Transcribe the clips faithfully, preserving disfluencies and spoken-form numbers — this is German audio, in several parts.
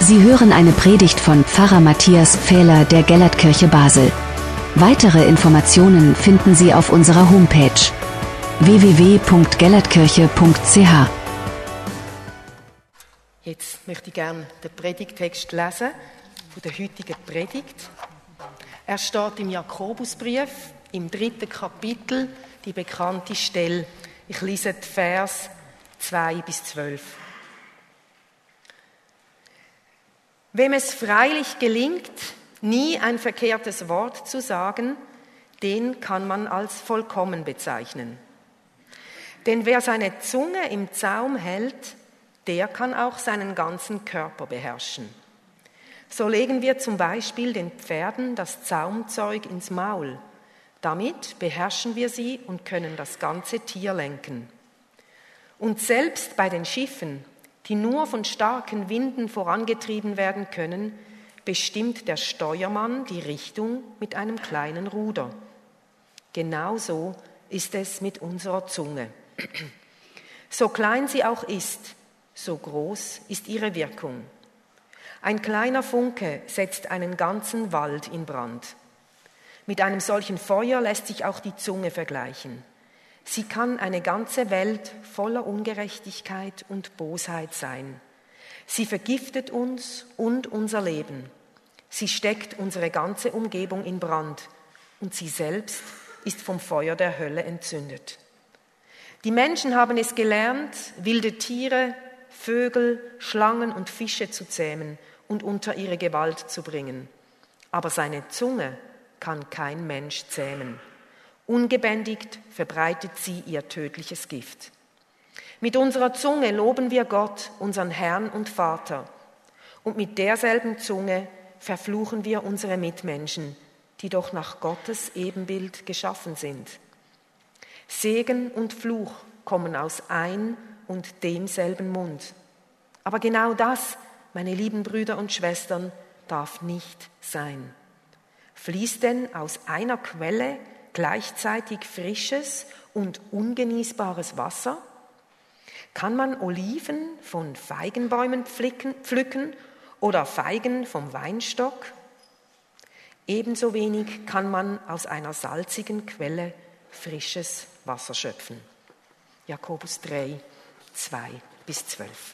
Sie hören eine Predigt von Pfarrer Matthias Pfähler der Gellertkirche Basel. Weitere Informationen finden Sie auf unserer Homepage w w w punkt gellertkirche punkt c h. Jetzt möchte ich gerne den Predigttext lesen von der heutigen Predigt. Er steht im Jakobusbrief, im dritten Kapitel, die bekannte Stelle. Ich lese die Vers zwei bis zwölf. Wem es freilich gelingt, nie ein verkehrtes Wort zu sagen, den kann man als vollkommen bezeichnen. Denn wer seine Zunge im Zaum hält, der kann auch seinen ganzen Körper beherrschen. So legen wir zum Beispiel den Pferden das Zaumzeug ins Maul. Damit beherrschen wir sie und können das ganze Tier lenken. Und selbst bei den Schiffen, die nur von starken Winden vorangetrieben werden können, bestimmt der Steuermann die Richtung mit einem kleinen Ruder. Genauso ist es mit unserer Zunge. So klein sie auch ist, so groß ist ihre Wirkung. Ein kleiner Funke setzt einen ganzen Wald in Brand. Mit einem solchen Feuer lässt sich auch die Zunge vergleichen. Sie kann eine ganze Welt voller Ungerechtigkeit und Bosheit sein. Sie vergiftet uns und unser Leben. Sie steckt unsere ganze Umgebung in Brand und sie selbst ist vom Feuer der Hölle entzündet. Die Menschen haben es gelernt, wilde Tiere, Vögel, Schlangen und Fische zu zähmen und unter ihre Gewalt zu bringen. Aber seine Zunge kann kein Mensch zähmen. Ungebändigt verbreitet sie ihr tödliches Gift. Mit unserer Zunge loben wir Gott, unseren Herrn und Vater. Und mit derselben Zunge verfluchen wir unsere Mitmenschen, die doch nach Gottes Ebenbild geschaffen sind. Segen und Fluch kommen aus ein und demselben Mund. Aber genau das, meine lieben Brüder und Schwestern, darf nicht sein. Fließt denn aus einer Quelle gleichzeitig frisches und ungenießbares Wasser? Kann man Oliven von Feigenbäumen pflücken, pflücken oder Feigen vom Weinstock? Ebenso wenig kann man aus einer salzigen Quelle frisches Wasser schöpfen. Jakobus drei, zwei bis zwölf.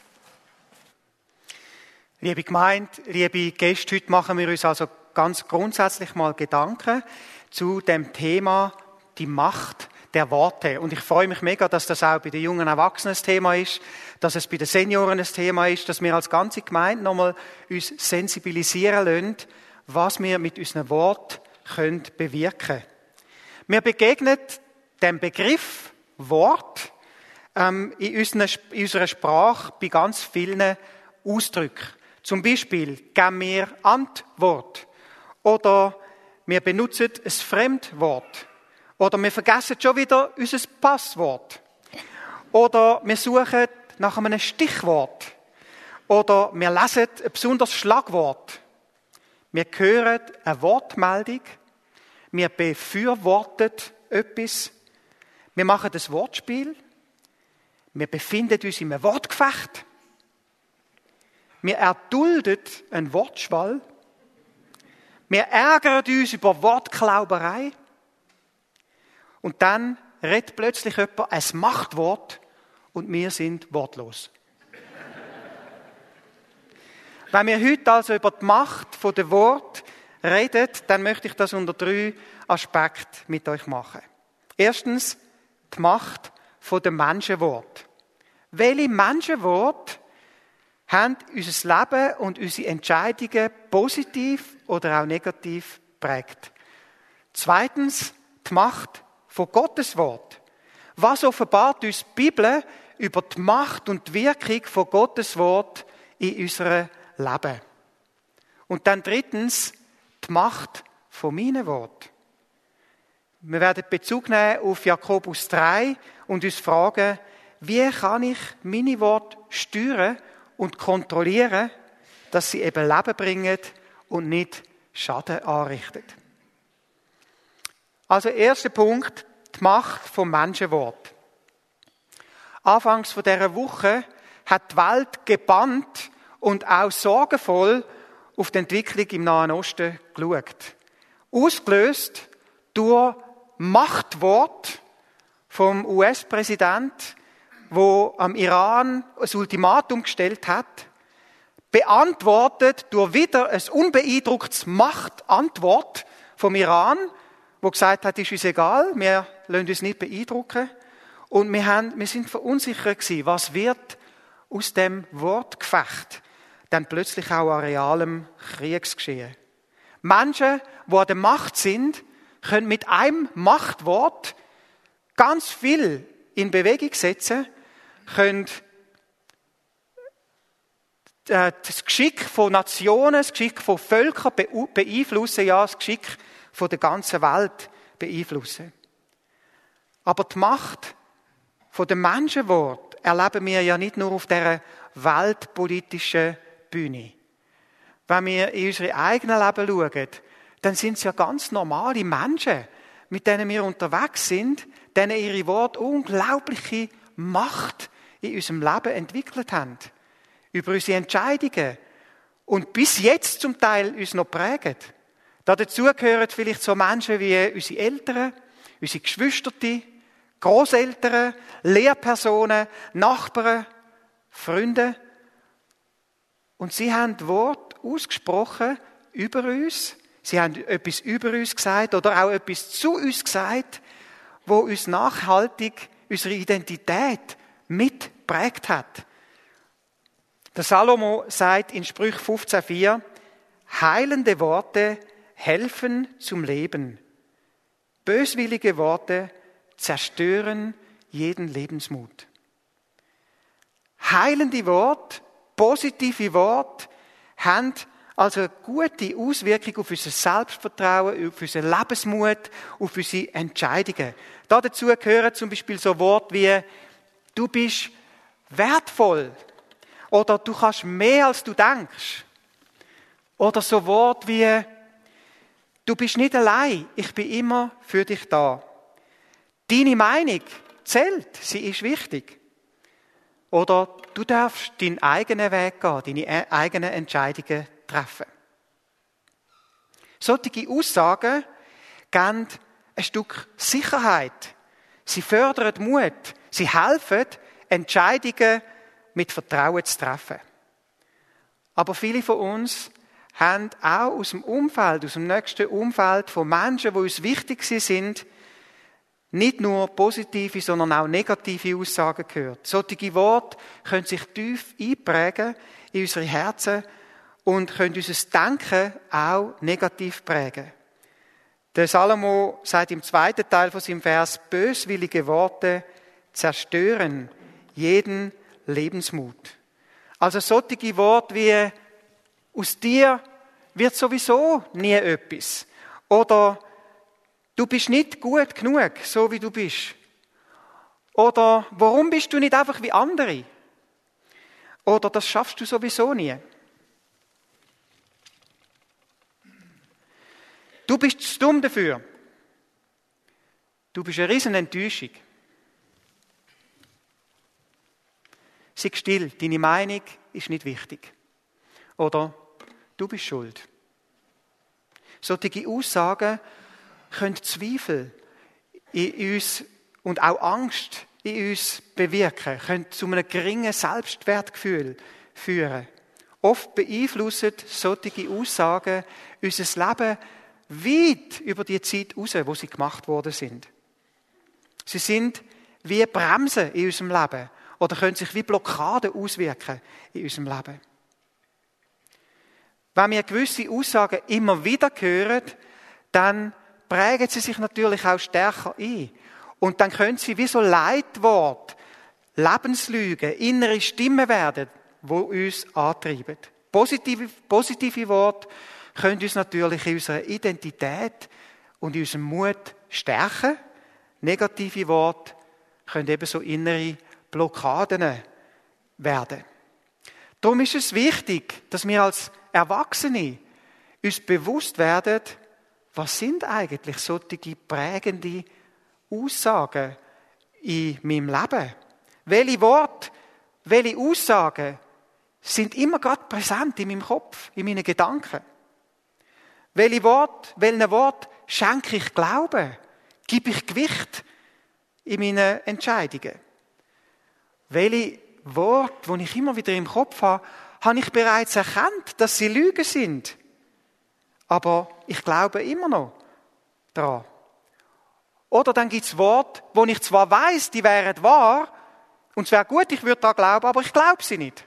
Liebe Gemeinde, liebe Gäste, heute machen wir uns also ganz grundsätzlich mal Gedanken zu dem Thema die Macht der Worte. Und ich freue mich mega, dass das auch bei den jungen Erwachsenen ein Thema ist, dass es bei den Senioren ein Thema ist, dass wir als ganze Gemeinde nochmal uns sensibilisieren lassen, was wir mit unseren Worten können bewirken können. Wir begegnen dem Begriff Wort ähm, in, unseren, in unserer Sprache bei ganz vielen Ausdrücken. Zum Beispiel geben wir Antwort oder wir benutzen ein Fremdwort oder wir vergessen schon wieder unser Passwort oder wir suchen nach einem Stichwort oder wir lesen ein besonderes Schlagwort. Wir hören eine Wortmeldung, wir befürworten etwas, wir machen ein Wortspiel, wir befinden uns in einem Wortgefecht, wir erdulden einen Wortschwall, wir ärgern uns über Wortklauberei und dann redet plötzlich jemand ein Machtwort und wir sind wortlos. Wenn wir heute also über die Macht der Worte reden, dann möchte ich das unter drei Aspekten mit euch machen. Erstens, die Macht der Menschenworte. Welche Menschenworte haben unser Leben und unsere Entscheidungen positiv oder auch negativ geprägt? Zweitens, die Macht von Gottes Wort. Was offenbart uns die Bibel über die Macht und die Wirkung von Gottes Wort in unserem Leben? Und dann drittens, die Macht von meinen Worten. Wir werden Bezug nehmen auf Jakobus drei und uns fragen, wie kann ich meine Worte steuern und kontrollieren, dass sie eben Leben bringen und nicht Schaden anrichten. Also erster Punkt, die Macht vom Menschenwort. Anfangs von dieser Woche hat die Welt gebannt und auch sorgenvoll auf die Entwicklung im Nahen Osten geschaut. Ausgelöst durch Machtwort vom U S-Präsident, wo am Iran ein Ultimatum gestellt hat, beantwortet durch wieder ein unbeeindrucktes Machtantwort vom Iran, wo gesagt hat, ist uns egal, wir lassen uns nicht beeindrucken. Und wir, haben, wir sind verunsichert gewesen, was wird aus dem Wortgefecht dann plötzlich auch an realem Kriegsgeschehen. Menschen, die an der Macht sind, können mit einem Machtwort ganz viel in Bewegung setzen, können das Geschick von Nationen, das Geschick von Völkern beeinflussen, ja, das Geschick von der ganzen Welt beeinflussen. Aber die Macht von dem Menschenwort erleben wir ja nicht nur auf dieser weltpolitischen Bühne. Wenn wir in unsere eigenen Leben schauen, dann sind es ja ganz normale Menschen, mit denen wir unterwegs sind, denen ihre Worte unglaubliche Macht in unserem Leben entwickelt haben. Über unsere Entscheidungen. Und bis jetzt zum Teil uns noch prägen. Dazu gehören vielleicht so Menschen wie unsere Eltern, unsere Geschwister, Grosseltern, Lehrpersonen, Nachbarn, Freunde. Und sie haben Wort ausgesprochen über uns. Sie haben etwas über uns gesagt oder auch etwas zu uns gesagt, wo uns nachhaltig unsere Identität mitprägt hat. Der Salomo sagt in Sprüche fünfzehn vier, heilende Worte helfen zum Leben. Böswillige Worte zerstören jeden Lebensmut. Heilende Worte, positive Worte haben also eine gute Auswirkung auf unser Selbstvertrauen, auf unseren Lebensmut, auf unsere Entscheidungen. Dazu gehören zum Beispiel so Worte wie, du bist wertvoll. Oder du kannst mehr, als du denkst. Oder so Worte wie, du bist nicht allein, ich bin immer für dich da. Deine Meinung zählt, sie ist wichtig. Oder du darfst deinen eigenen Weg gehen, deine eigenen Entscheidungen treffen. Solche Aussagen geben ein Stück Sicherheit. Sie fördern Mut. Sie helfen, Entscheidungen mit Vertrauen zu treffen. Aber viele von uns haben auch aus dem Umfeld, aus dem nächsten Umfeld von Menschen, die uns wichtig sind, nicht nur positive, sondern auch negative Aussagen gehört. Solche Worte können sich tief einprägen in unsere Herzen und können unser Denken auch negativ prägen. Der Salomo sagt im zweiten Teil von seinem Vers, böswillige Worte zerstören jeden Lebensmut. Also solche Worte wie, aus dir wird sowieso nie etwas. Oder du bist nicht gut genug, so wie du bist. Oder warum bist du nicht einfach wie andere? Oder das schaffst du sowieso nie. Du bist zu dumm dafür. Du bist eine riesen Enttäuschung. Sei still, deine Meinung ist nicht wichtig. Oder du bist schuld. Solche Aussagen können Zweifel in uns und auch Angst in uns bewirken, können zu einem geringen Selbstwertgefühl führen. Oft beeinflussen solche Aussagen unser Leben weit über die Zeit raus, wo sie gemacht worden sind. Sie sind wie Bremsen in unserem Leben oder können sich wie Blockaden auswirken in unserem Leben. Wenn wir gewisse Aussagen immer wieder hören, dann prägen sie sich natürlich auch stärker ein. Und dann können sie wie so Leitwort, Lebenslügen, innere Stimmen werden, die uns antreiben. Positive, positive Worte können uns natürlich in unserer Identität und in unserem Mut stärken. Negative Worte können eben so innere Blockaden werden. Darum ist es wichtig, dass wir als Erwachsene uns bewusst werden, was sind eigentlich solche prägende Aussagen in meinem Leben? Welche Worte, welche Aussagen sind immer gerade präsent in meinem Kopf, in meinen Gedanken. Welche Wort, welchen Wort schenke ich Glauben? Gebe ich Gewicht in meinen Entscheidungen? Welche Worte, die ich immer wieder im Kopf habe, habe ich bereits erkannt, dass sie Lügen sind. Aber ich glaube immer noch daran. Oder dann gibt es Worte, wo ich zwar weiss, die wären wahr, und es wäre gut, ich würde da glauben, aber ich glaube sie nicht.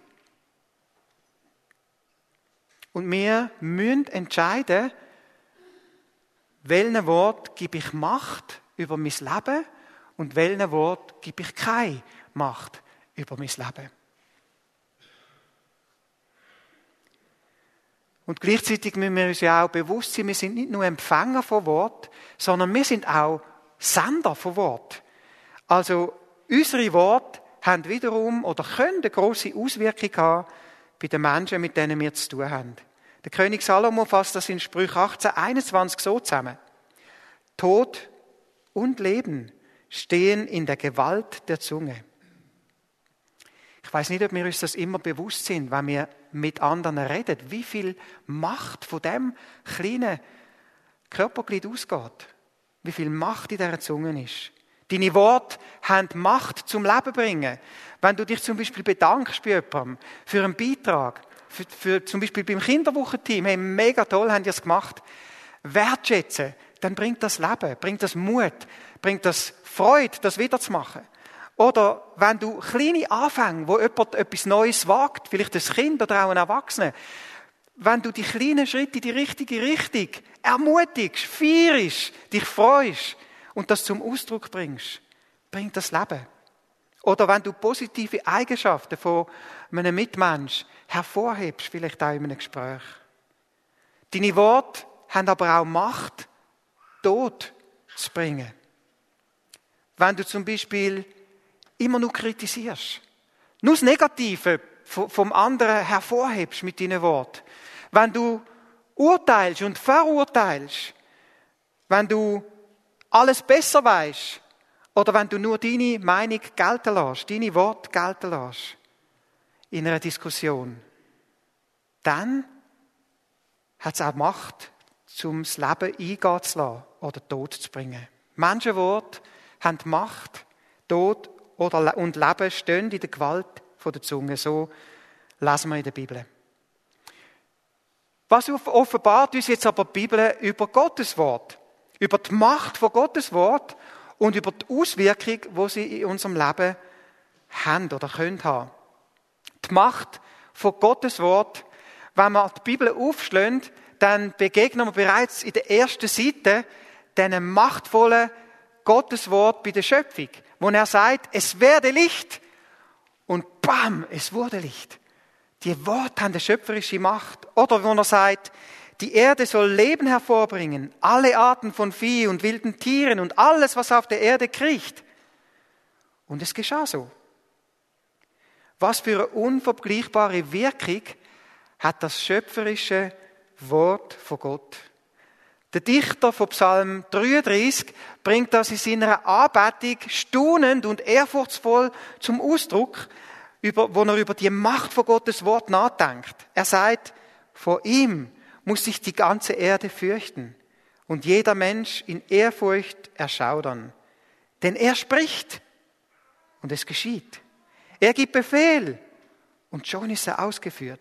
Und wir müssen entscheiden, welchen Wort gebe ich Macht über mein Leben und welchen Wort gebe ich keine Macht über mein Leben. Und gleichzeitig müssen wir uns ja auch bewusst sein, wir sind nicht nur Empfänger von Wort, sondern wir sind auch Sender von Wort. Also unsere Worte haben wiederum oder können eine grosse Auswirkung haben bei den Menschen, mit denen wir zu tun haben. Der König Salomo fasst das in Sprüche achtzehn einundzwanzig so zusammen. Tod und Leben stehen in der Gewalt der Zunge. Ich weiß nicht, ob wir uns das immer bewusst sind, wenn wir mit anderen reden, wie viel Macht von dem kleinen Körperglied ausgeht. Wie viel Macht in dieser Zunge ist. Deine Worte haben Macht zum Leben bringen. Wenn du dich zum Beispiel bedankst bei jemandem für einen Beitrag, für, für zum Beispiel beim Kinderwochenteam, hey, mega toll, haben die es gemacht, wertschätzen, dann bringt das Leben, bringt das Mut, bringt das Freude, das wiederzumachen. Oder wenn du kleine Anfänge, wo jemand etwas Neues wagt, vielleicht ein Kind oder auch ein Erwachsener, wenn du die kleinen Schritte in die richtige Richtung ermutigst, feierst, dich freust und das zum Ausdruck bringst, bringt das Leben. Oder wenn du positive Eigenschaften von einem Mitmensch hervorhebst, vielleicht auch in einem Gespräch. Deine Worte haben aber auch Macht, Tod zu bringen. Wenn du zum Beispiel immer nur kritisierst, nur das Negative vom anderen hervorhebst mit deinen Worten, wenn du urteilst und verurteilst, wenn du alles besser weißt oder wenn du nur deine Meinung gelten lässt, deine Worte gelten lässt in einer Diskussion, dann hat es auch Macht, um das Leben eingehen zu lassen oder Tod zu bringen. Menschenworte haben Macht, Tod oder und Leben stehen in der Gewalt der Zunge. So lesen wir in der Bibel. Was offenbart uns jetzt aber die Bibel über Gottes Wort, über die Macht von Gottes Wort und über die Auswirkung, die sie in unserem Leben haben oder können haben. Die Macht von Gottes Wort, wenn wir die Bibel aufschlagen, dann begegnen wir bereits in der ersten Seite diesem machtvollen Gotteswort bei der Schöpfung, wo er sagt, es werde Licht und bam, es wurde Licht. Die Worte haben eine schöpferische Macht. Oder wo er sagt, die Erde soll Leben hervorbringen, alle Arten von Vieh und wilden Tieren und alles, was auf der Erde kriecht. Und es geschah so. Was für eine unvergleichbare Wirkung hat das schöpferische Wort von Gott. Der Dichter von Psalm dreiunddreißig bringt das in seiner Anbetung staunend und ehrfurchtsvoll zum Ausdruck, über, wo er über die Macht von Gottes Wort nachdenkt. Er sagt, vor ihm muss sich die ganze Erde fürchten und jeder Mensch in Ehrfurcht erschaudern. Denn er spricht und es geschieht. Er gibt Befehl und schon ist er ausgeführt.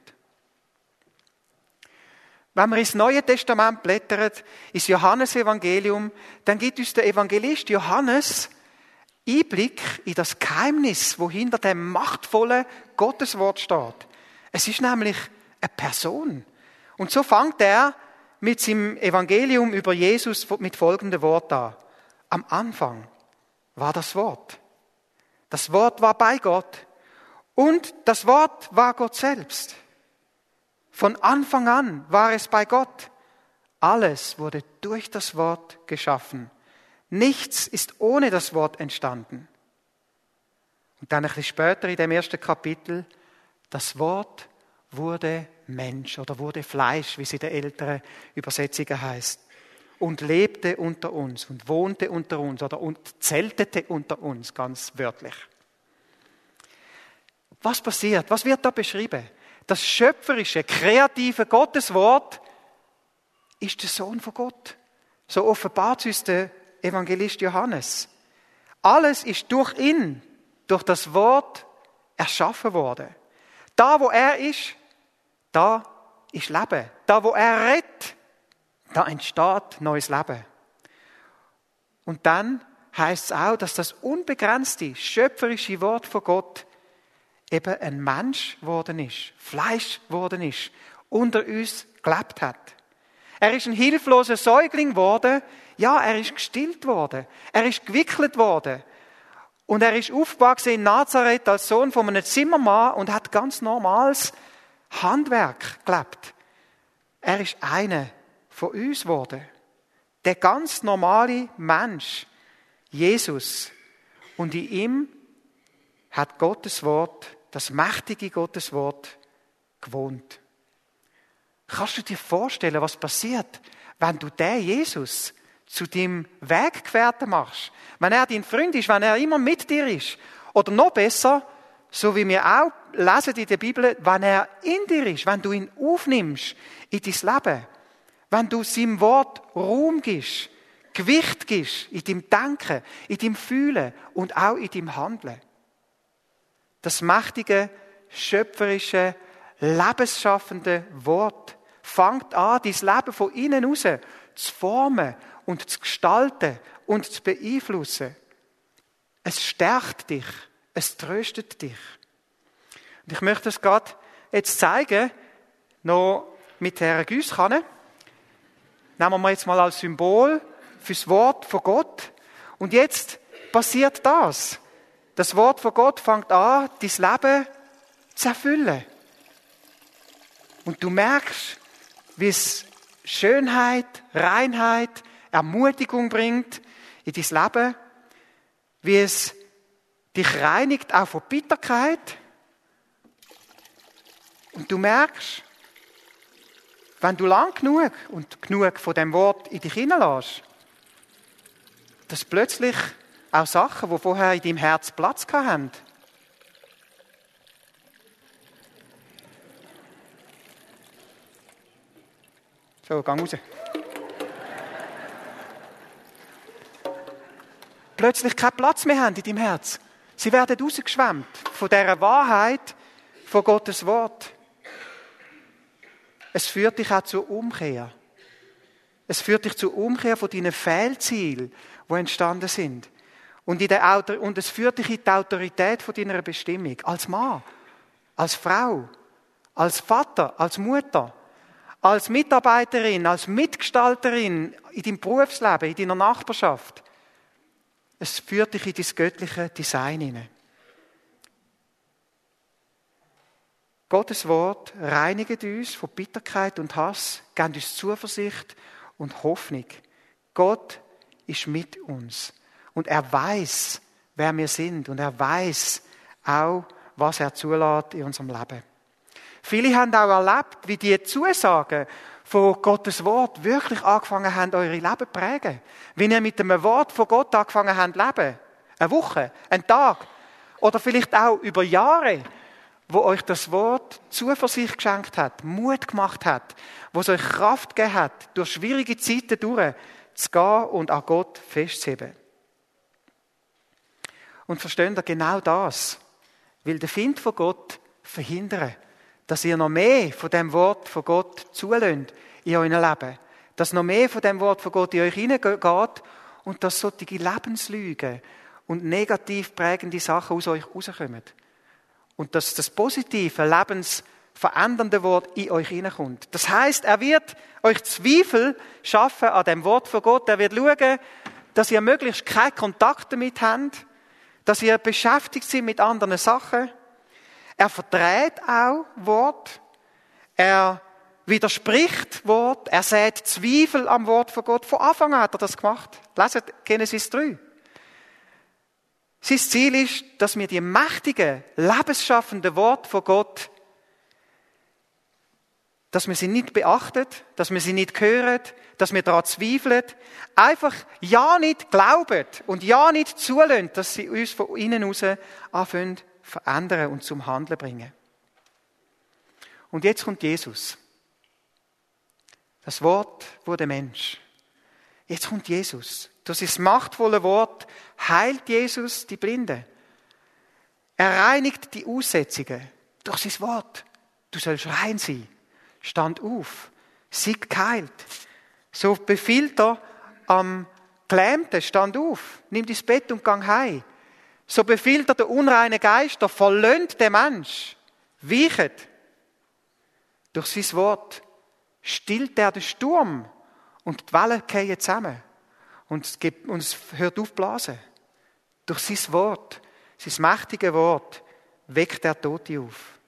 Wenn wir ins Neue Testament blättern, ins Johannesevangelium, dann gibt uns der Evangelist Johannes Einblick in das Geheimnis, wo hinter dem machtvollen Gotteswort steht. Es ist nämlich eine Person. Und so fängt er mit seinem Evangelium über Jesus mit folgendem Wort an. Am Anfang war das Wort. Das Wort war bei Gott. Und das Wort war Gott selbst. Von Anfang an war es bei Gott. Alles wurde durch das Wort geschaffen. Nichts ist ohne das Wort entstanden. Und dann ein bisschen später in dem ersten Kapitel, das Wort wurde Mensch oder wurde Fleisch, wie es in den älteren Übersetzungen heißt, und lebte unter uns und wohnte unter uns oder und zeltete unter uns, ganz wörtlich. Was passiert? Was wird da beschrieben? das schöpferische, kreative Gotteswort, ist der Sohn von Gott. So offenbart uns der Evangelist Johannes. Alles ist durch ihn, durch das Wort erschaffen worden. Da, wo er ist, da ist Leben. Da, wo er redet, da entsteht neues Leben. Und dann heisst es auch, dass das unbegrenzte, schöpferische Wort von Gott eben ein Mensch geworden ist, Fleisch geworden ist, unter uns gelebt hat. Er ist ein hilfloser Säugling geworden, ja, er ist gestillt worden, er ist gewickelt worden und er ist aufgewachsen in Nazareth als Sohn von einem Zimmermann und hat ganz normales Handwerk gelebt. Er ist einer von uns geworden. Der ganz normale Mensch, Jesus. Und in ihm hat Gottes Wort, das mächtige Gottes Wort, gewohnt. Kannst du dir vorstellen, was passiert, wenn du den Jesus zu deinem Weggefährten machst? Wenn er dein Freund ist, wenn er immer mit dir ist? Oder noch besser, so wie wir auch lesen in der Bibel, wenn er in dir ist, wenn du ihn aufnimmst in dein Leben, wenn du seinem Wort Raum gibst, Gewicht gibst in deinem Denken, in deinem Fühlen und auch in deinem Handeln. Das mächtige, schöpferische, lebensschaffende Wort fängt an, dein Leben von innen raus zu formen und zu gestalten und zu beeinflussen. Es stärkt dich, es tröstet dich. Und ich möchte es gerade jetzt zeigen, noch mit der Gießkanne. Nehmen wir jetzt mal als Symbol fürs Wort von Gott. Und jetzt passiert das. Das Wort von Gott fängt an, dein Leben zu erfüllen. Und du merkst, wie es Schönheit, Reinheit, Ermutigung bringt in dein Leben, wie es dich reinigt auch von Bitterkeit. Und du merkst, wenn du lang genug und genug von dem Wort in dich hineinlässt, dass plötzlich auch Sachen, die vorher in deinem Herz Platz hatten, so, geh raus. Plötzlich keinen Platz mehr haben in deinem Herz. Sie werden rausgeschwemmt von dieser Wahrheit von Gottes Wort. Es führt dich auch zur Umkehr. Es führt dich zur Umkehr von deinen Fehlzielen, die entstanden sind. Und, in der Autor- und es führt dich in die Autorität von deiner Bestimmung. Als Mann, als Frau, als Vater, als Mutter, als Mitarbeiterin, als Mitgestalterin in deinem Berufsleben, in deiner Nachbarschaft. Es führt dich in dein göttliche Design hinein. Gottes Wort reinigt uns von Bitterkeit und Hass, gibt uns Zuversicht und Hoffnung. Gott ist mit uns und er weiß, wer wir sind und er weiß auch, was er zulässt in unserem Leben. Viele haben auch erlebt, wie die Zusagen von Gottes Wort wirklich angefangen haben, eure Leben zu prägen. Wie ihr mit dem Wort von Gott angefangen habt zu leben. Eine Woche, einen Tag oder vielleicht auch über Jahre, wo euch das Wort Zuversicht geschenkt hat, Mut gemacht hat, wo es euch Kraft gegeben hat, durch schwierige Zeiten durch zu gehen und an Gott festzuheben. Und versteht ihr, genau das will der Find von Gott verhindern, dass ihr noch mehr von dem Wort von Gott zulässt in eurem Leben. Dass noch mehr von dem Wort von Gott in euch hineingeht und dass solche Lebenslügen und negativ prägende Sachen aus euch rauskommen. Und dass das positive, lebensverändernde Wort in euch hineinkommt. Das heisst, er wird euch Zweifel schaffen an dem Wort von Gott. Er wird schauen, dass ihr möglichst keinen Kontakt damit habt, dass ihr beschäftigt seid mit anderen Sachen. Er verdreht auch Wort. Er widerspricht Wort. Er sät Zweifel am Wort von Gott. Von Anfang an hat er das gemacht. Leset Genesis drei. Sein Ziel ist, dass wir die mächtigen, lebensschaffenden Worte von Gott, dass wir sie nicht beachten, dass wir sie nicht hören, dass wir daran zweifeln, einfach ja nicht glauben und ja nicht zulassen, dass sie uns von innen heraus anfangen verändern und zum Handeln bringen. Und jetzt kommt Jesus. Das Wort wurde Mensch. Jetzt kommt Jesus. Durch sein machtvolle Wort heilt Jesus die Blinden. Er reinigt die Aussetzungen durch sein Wort. Du sollst rein sein. Stand auf. Sei geheilt. So befiehlt er am Gelähmten, stand auf, nimm dein Bett und gang heim. So befiehlt er den unreinen Geister, verlöhnt den Mensch, weichet. Durch sein Wort stillt er den Sturm und die Wellen fallen zusammen. Und es, gibt, und es hört auf zu blasen. Durch sein Wort, sein mächtiges Wort, weckt er Tote auf.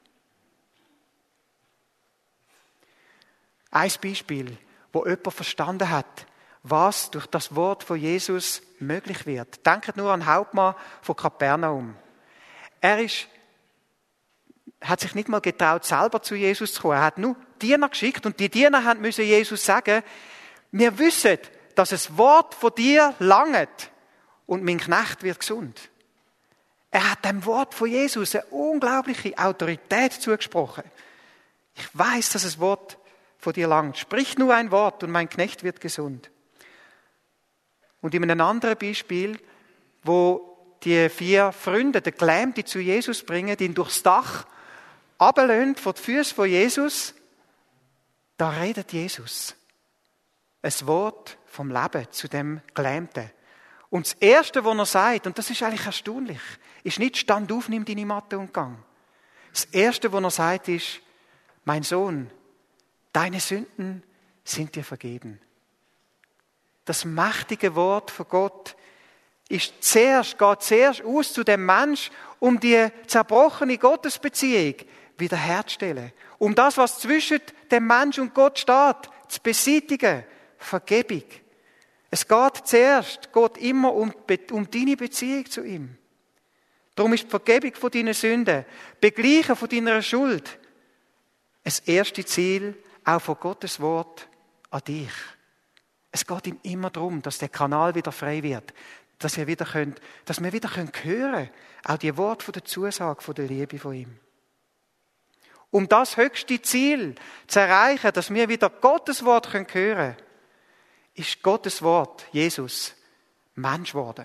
Ein Beispiel, wo jemand verstanden hat, was durch das Wort von Jesus möglich wird. Denkt nur an den Hauptmann von Kapernaum. Er ist, hat sich nicht mal getraut, selber zu Jesus zu kommen. Er hat nur Diener geschickt und die Diener müssen Jesus sagen, wir wissen, dass das Wort von dir langt und mein Knecht wird gesund. Er hat dem Wort von Jesus eine unglaubliche Autorität zugesprochen. Ich weiß, dass das Wort von dir langt. Sprich nur ein Wort und mein Knecht wird gesund. Und in einem anderen Beispiel, wo die vier Freunde, der Gelähmte, zu Jesus bringen, ihn durchs Dach runterlassen vor die Füße von Jesus, da redet Jesus ein Wort vom Leben zu dem Gelähmten. Und das Erste, was er sagt, und das ist eigentlich erstaunlich, ist nicht «Stand auf, nimm deine Matte und gang». Das Erste, was er sagt, ist «Mein Sohn, deine Sünden sind dir vergeben». Das mächtige Wort von Gott ist zuerst, geht zuerst aus zu dem Mensch, um die zerbrochene Gottesbeziehung wiederherzustellen. Um das, was zwischen dem Mensch und Gott steht, zu beseitigen. Vergebung. Es geht zuerst, geht immer um, um deine Beziehung zu ihm. Darum ist die Vergebung von deinen Sünden, Begleichen von deiner Schuld, das erste Ziel auch von Gottes Wort an dich. Es geht ihm immer darum, dass der Kanal wieder frei wird, dass wir wieder können, dass wir wieder hören können, auch die Worte von der Zusage, von der Liebe von ihm. Um das höchste Ziel zu erreichen, dass wir wieder Gottes Wort hören können, ist Gottes Wort, Jesus, Mensch geworden.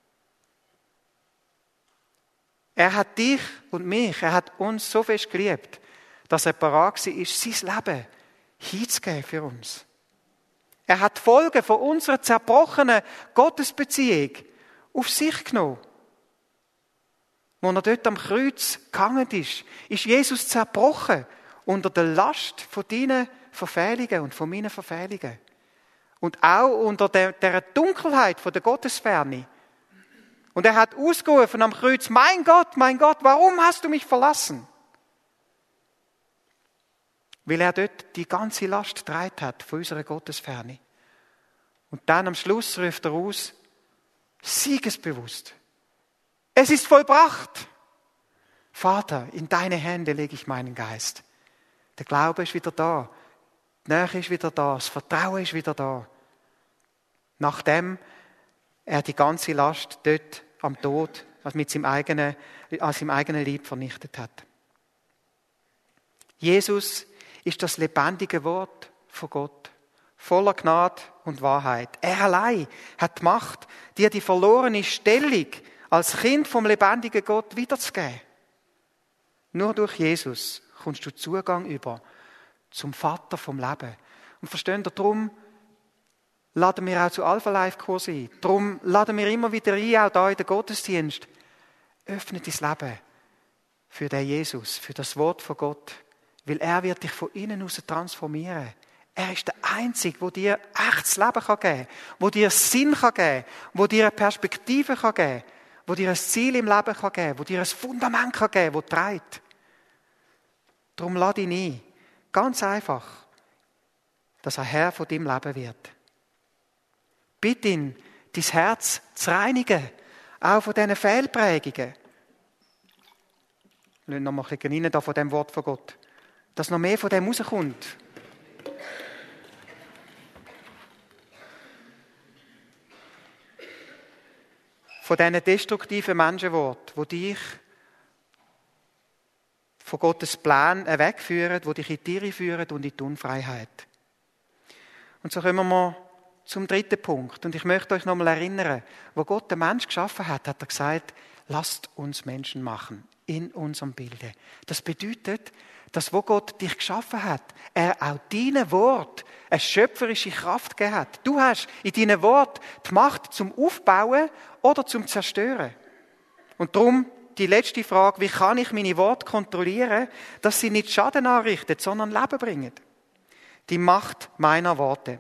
Er hat dich und mich, er hat uns so fest geliebt, dass er bereit war, sein Leben hinzugeben für uns. Er hat die Folgen von unserer zerbrochenen Gottesbeziehung auf sich genommen. Als er dort am Kreuz gehangen ist, ist Jesus zerbrochen unter der Last von deinen Verfehlungen und von meinen Verfehlungen. Und auch unter der, der Dunkelheit von der Gottesferne. Und er hat ausgerufen am Kreuz, mein Gott, mein Gott, warum hast du mich verlassen? Weil er dort die ganze Last getragen hat von unserer Gottesferne. Und dann am Schluss ruft er aus, siegesbewusst. Es ist vollbracht. Vater, in deine Hände lege ich meinen Geist. Der Glaube ist wieder da. Die Nähe ist wieder da. Das Vertrauen ist wieder da. Nachdem er die ganze Last dort am Tod, also mit seinem eigenen, an seinem eigenen Leib vernichtet hat. Jesus ist das lebendige Wort von Gott, voller Gnade und Wahrheit. Er allein hat die Macht, dir die verlorene Stellung als Kind vom lebendigen Gott wiederzugeben. Nur durch Jesus kommst du Zugang über zum Vater vom Leben. Und versteht ihr, darum laden wir auch zu Alpha Life Kurs ein. Darum laden wir immer wieder ein, auch da in den Gottesdienst. Öffne dein Leben für den Jesus, für das Wort von Gott. Weil er wird dich von innen heraus transformieren. Er ist der Einzige, der dir echtes Leben geben kann, der dir Sinn geben kann, der dir eine Perspektive geben kann, der dir ein Ziel im Leben geben kann, der dir ein Fundament geben kann, das trägt. Darum lade ihn ein. Ganz einfach, dass er Herr von deinem Leben wird. Bitte ihn, dein Herz zu reinigen, auch von diesen Fehlprägungen. Lass noch mal ein bisschen rein da von dem Wort von Gott. Dass noch mehr von dem rauskommt. Von diesen destruktiven Menschenworten, die dich von Gottes Plan wegführen, die dich in die Irre führen und in die Unfreiheit. Und so kommen wir zum dritten Punkt. Und ich möchte euch nochmal erinnern, wo Gott den Mensch geschaffen hat, hat er gesagt, lasst uns Menschen machen, in unserem Bilde. Das bedeutet, dass wo Gott dich geschaffen hat, er auch deinem Wort eine schöpferische Kraft gegeben hat. Du hast in deinem Wort die Macht zum Aufbauen oder zum Zerstören. Und darum die letzte Frage, wie kann ich meine Worte kontrollieren, dass sie nicht Schaden anrichten, sondern Leben bringen? Die Macht meiner Worte.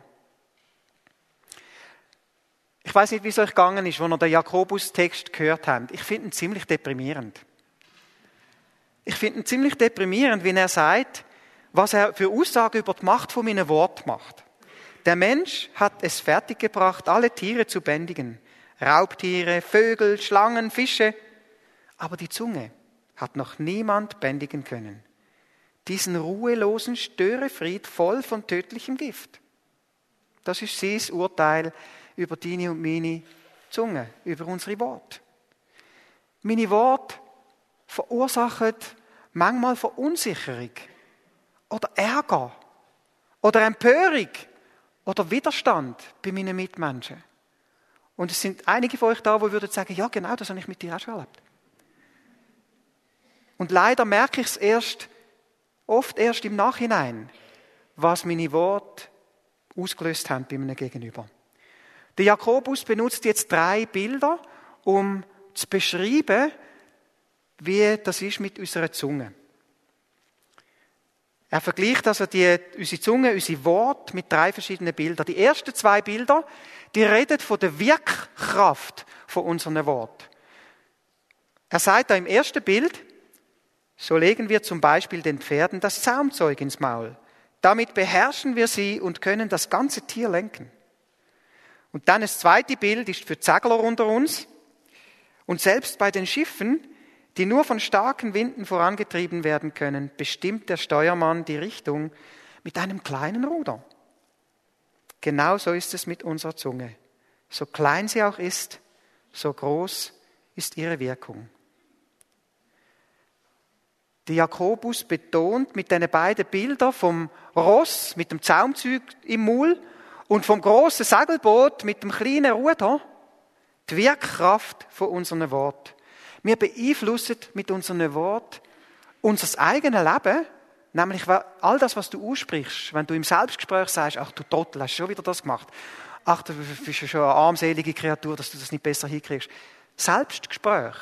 Ich weiß nicht, wie es euch gegangen ist, als ihr den Jakobus-Text gehört habt. Ich finde ihn ziemlich deprimierend. Ich finde ihn ziemlich deprimierend, wenn er sagt, was er für Aussagen über die Macht von meinen Worten macht. Der Mensch hat es fertiggebracht, alle Tiere zu bändigen. Raubtiere, Vögel, Schlangen, Fische. Aber die Zunge hat noch niemand bändigen können. Diesen ruhelosen Störefried voll von tödlichem Gift. Das ist sein Urteil über deine und meine Zunge, über unsere Worte. Meine Worte verursachen manchmal Verunsicherung oder Ärger oder Empörung oder Widerstand bei meinen Mitmenschen. Und es sind einige von euch da, die würden sagen, ja genau, das habe ich mit dir auch schon erlebt. Und leider merke ich es erst, oft erst im Nachhinein, was meine Worte ausgelöst haben bei meinem Gegenüber. Der Jakobus benutzt jetzt drei Bilder, um zu beschreiben, wie das ist mit unserer Zunge. Er vergleicht also die, unsere Zunge, unsere Worte mit drei verschiedenen Bildern. Die ersten zwei Bilder, die reden von der Wirkkraft von unseren Worten. Er sagt da im ersten Bild, so legen wir zum Beispiel den Pferden das Zaumzeug ins Maul. Damit beherrschen wir sie und können das ganze Tier lenken. Und dann das zweite Bild ist für Segler unter uns. Und selbst bei den Schiffen, die nur von starken Winden vorangetrieben werden können, bestimmt der Steuermann die Richtung mit einem kleinen Ruder. Genauso ist es mit unserer Zunge. So klein sie auch ist, so groß ist ihre Wirkung. Der Jakobus betont mit diesen beiden Bildern vom Ross mit dem Zaumzeug im Maul und vom grossen Segelboot mit dem kleinen Ruder die Wirkkraft von unseren Worten. Wir beeinflussen mit unseren Worten unser eigenes Leben, nämlich all das, was du aussprichst. Wenn du im Selbstgespräch sagst, ach du Trottel, hast schon wieder das gemacht. Ach, du bist ja schon eine armselige Kreatur, dass du das nicht besser hinkriegst. Selbstgespräch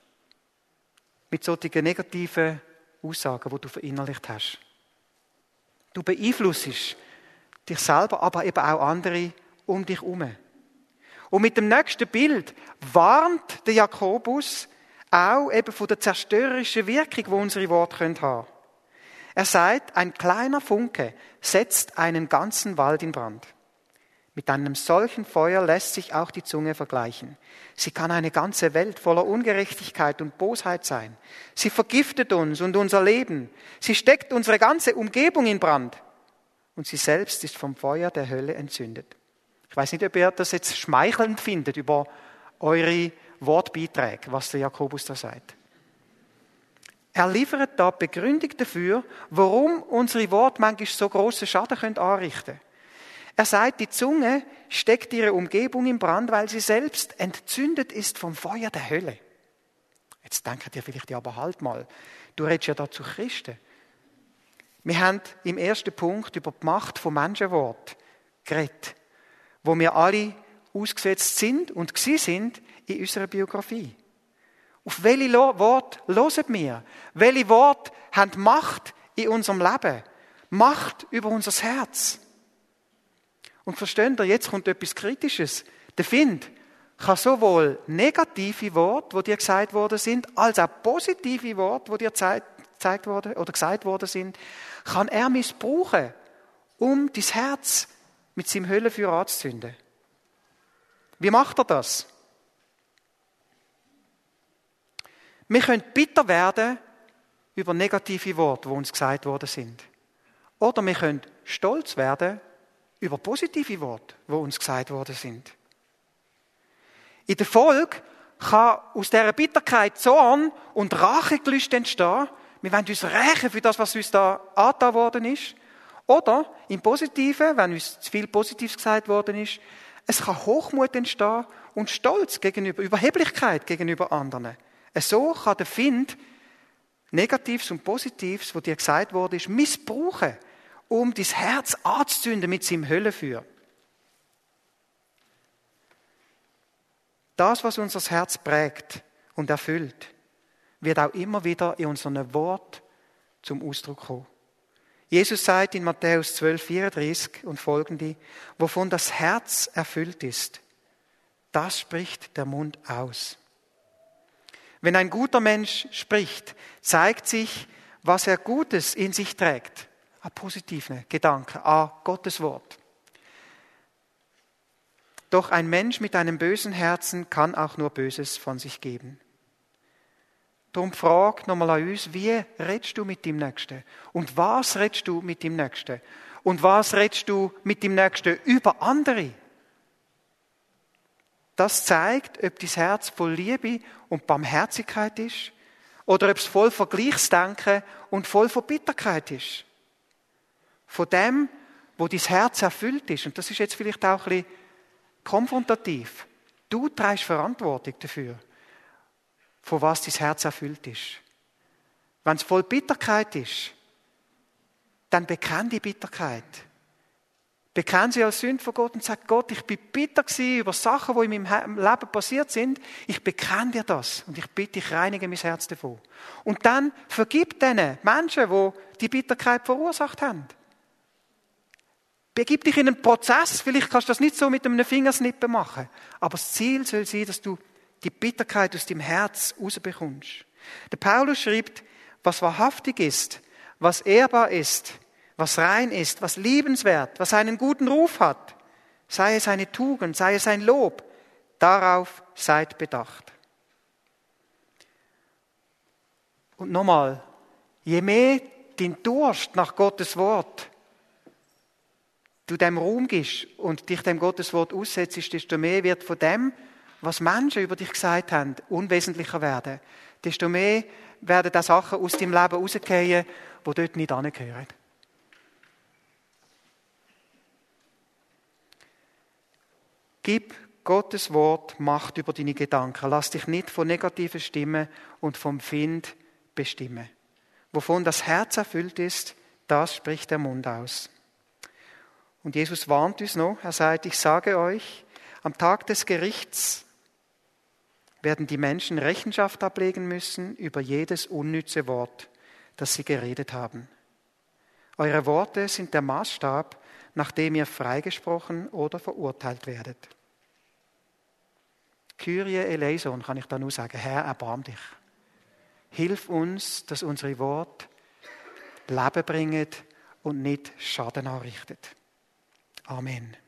mit solchen negativen Aussagen, die du verinnerlicht hast. Du beeinflussest dich selber, aber eben auch andere um dich herum. Und mit dem nächsten Bild warnt der Jakobus auch eben von der zerstörerischen Wirkung, die unsere Worte haben können. Er sagt, ein kleiner Funke setzt einen ganzen Wald in Brand. Mit einem solchen Feuer lässt sich auch die Zunge vergleichen. Sie kann eine ganze Welt voller Ungerechtigkeit und Bosheit sein. Sie vergiftet uns und unser Leben. Sie steckt unsere ganze Umgebung in Brand. Und sie selbst ist vom Feuer der Hölle entzündet. Ich weiß nicht, ob ihr das jetzt schmeichelnd findet über eure Wortbeiträge, was der Jakobus da sagt. Er liefert da Begründung dafür, warum unsere Worte manchmal so grossen Schaden anrichten können. Er sagt, die Zunge steckt ihre Umgebung in Brand, weil sie selbst entzündet ist vom Feuer der Hölle. Jetzt denkt ihr vielleicht, ja, aber halt mal, du redest ja da zu Christen. Wir haben im ersten Punkt über die Macht von Menschenwort geredet, wo wir alle ausgesetzt sind und gsi sind in unserer Biografie. Auf welche Worte hören wir? Welche Worte haben Macht in unserem Leben? Macht über unser Herz. Und versteht ihr, jetzt kommt etwas Kritisches. Der Find kann sowohl negative Worte, die dir gesagt worden sind, als auch positive Worte, die dir gezeigt worden oder gesagt worden sind, kann er missbrauchen, um dein Herz mit seinem Höllenfeuer anzuzünden. Wie macht er das? Wir können bitter werden über negative Worte, die uns gesagt worden sind. Oder wir können stolz werden über positive Worte, die uns gesagt worden sind. In der Folge kann aus dieser Bitterkeit Zorn und Rachegelüste entstehen, Wir wollen uns rächen für das, was uns da angetan worden ist. Oder im Positiven, wenn uns zu viel Positives gesagt worden ist, es kann Hochmut entstehen und Stolz gegenüber, Überheblichkeit gegenüber anderen. So kann der Find Negatives und Positives, was dir gesagt worden ist, missbrauchen, um dein Herz anzuzünden mit seinem Höllenfeuer. Das, was unser Herz prägt und erfüllt, wird auch immer wieder in unseren Worten zum Ausdruck kommen. Jesus sagt in Matthäus zwölf, vierunddreißig und folgende, wovon das Herz erfüllt ist, das spricht der Mund aus. Wenn ein guter Mensch spricht, zeigt sich, was er Gutes in sich trägt. Ein positiver Gedanke, an Gottes Wort. Doch ein Mensch mit einem bösen Herzen kann auch nur Böses von sich geben. Darum frag nochmal an uns, wie redest du mit dem Nächsten? Und was redest du mit dem Nächsten? Und was redest du mit dem Nächsten über andere? Das zeigt, ob dein Herz voll Liebe und Barmherzigkeit ist oder ob es voll Vergleichsdenken und voll von Bitterkeit ist. Von dem, wo dein Herz erfüllt ist. Und das ist jetzt vielleicht auch ein bisschen konfrontativ. Du trägst Verantwortung dafür, von was dein Herz erfüllt ist. Wenn es voll Bitterkeit ist, dann bekenn die Bitterkeit. Bekenn sie als Sünde vor Gott und sag, Gott, ich bin bitter gewesen über Sachen, die in meinem Leben passiert sind. Ich bekenne dir das und ich bitte dich, reinige mein Herz davon. Und dann vergib denen Menschen, die die Bitterkeit verursacht haben. Begib dich in einen Prozess. Vielleicht kannst du das nicht so mit einem Fingersnippen machen. Aber das Ziel soll sein, dass du die Bitterkeit aus dem Herz rausbekommst. Der Paulus schreibt, was wahrhaftig ist, was ehrbar ist, was rein ist, was liebenswert, was einen guten Ruf hat, sei es eine Tugend, sei es ein Lob, darauf seid bedacht. Und nochmal, je mehr dein Durst nach Gottes Wort du dem Raum gibst und dich dem Gottes Wort aussetzt, desto mehr wird von dem, was Menschen über dich gesagt haben, unwesentlicher werden. Desto mehr werden da Sachen aus deinem Leben rausgehen, die dort nicht hingehören. Gib Gottes Wort Macht über deine Gedanken. Lass dich nicht von negativen Stimmen und vom Find bestimmen. Wovon das Herz erfüllt ist, das spricht der Mund aus. Und Jesus warnt uns noch. Er sagt, ich sage euch, am Tag des Gerichts werden die Menschen Rechenschaft ablegen müssen über jedes unnütze Wort, das sie geredet haben. Eure Worte sind der Maßstab, nach dem ihr freigesprochen oder verurteilt werdet. Kyrie eleison, kann ich da nur sagen, Herr, erbarm dich. Hilf uns, dass unsere Worte Leben bringen und nicht Schaden anrichten. Amen.